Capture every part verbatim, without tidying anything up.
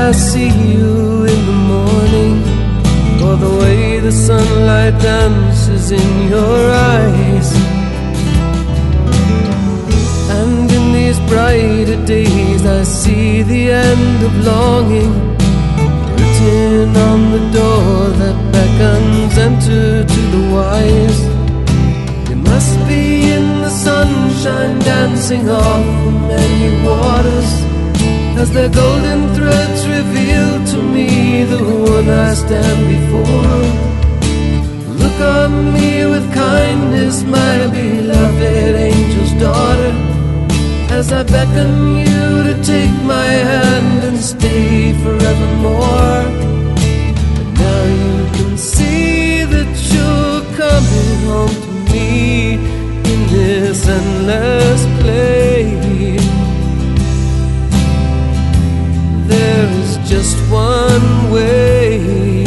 I see you in the morning, or the way the sunlight dances in your eyes. And in these brighter days I see the end of longing written on the door that beckons enter to the wise. They must be in the sunshine, dancing off the many waters, as their golden threads reveal to me the one I stand before. Look on me with kindness, my beloved angel's daughter, as I beckon you to take my hand and stay forevermore. And now you can see that you're coming home to me in this endless play. There is just one way,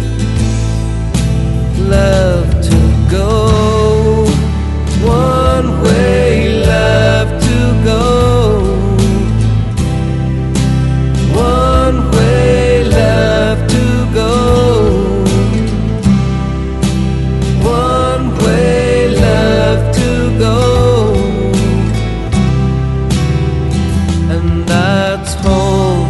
love to go. One way, love to go. One way, love to go. One way, love to go. And that's home.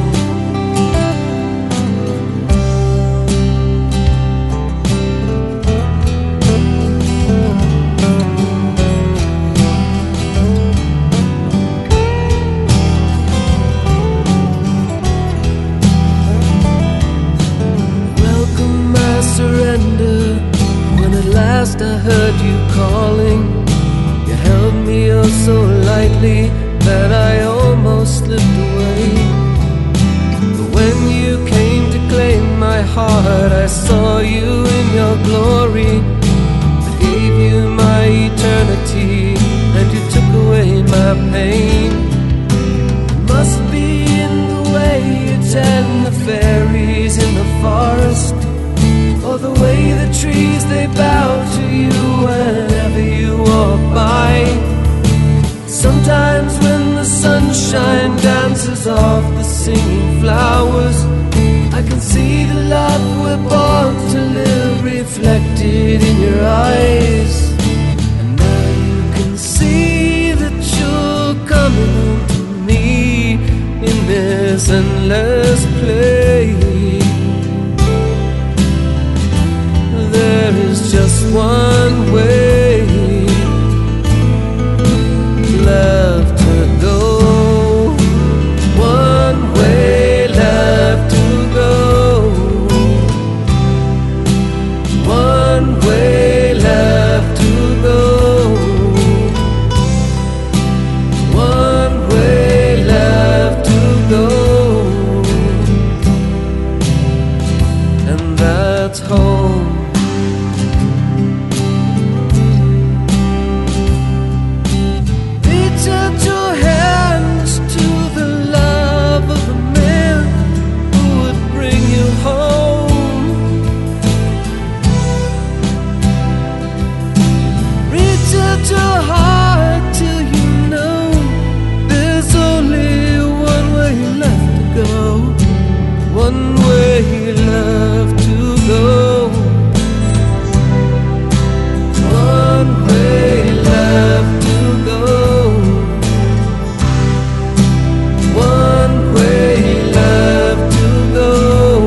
I heard you calling. You held me oh so lightly that I almost slipped away. But when you came to claim my heart, I saw you in your glory. I gave you my eternity, and you took away my pain. It must be in the way you tend the fairies in the forest, or the way the trees they bow to you whenever you walk by. Sometimes when the sunshine dances off the singing flowers, I can see the love we're born to live reflected in your eyes. And now you can see that you're coming to me in this endless play. There is just one way, love to go. One way, love to go. One way, love to go. One way, love to go. And that's home. One way, love to go. One way, love to go. One way, love to go.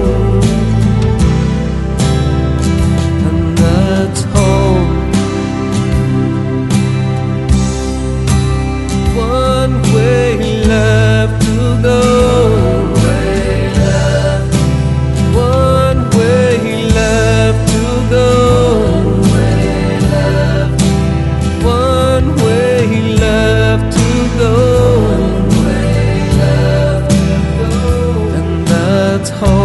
And that's home. One way, love to go. Home.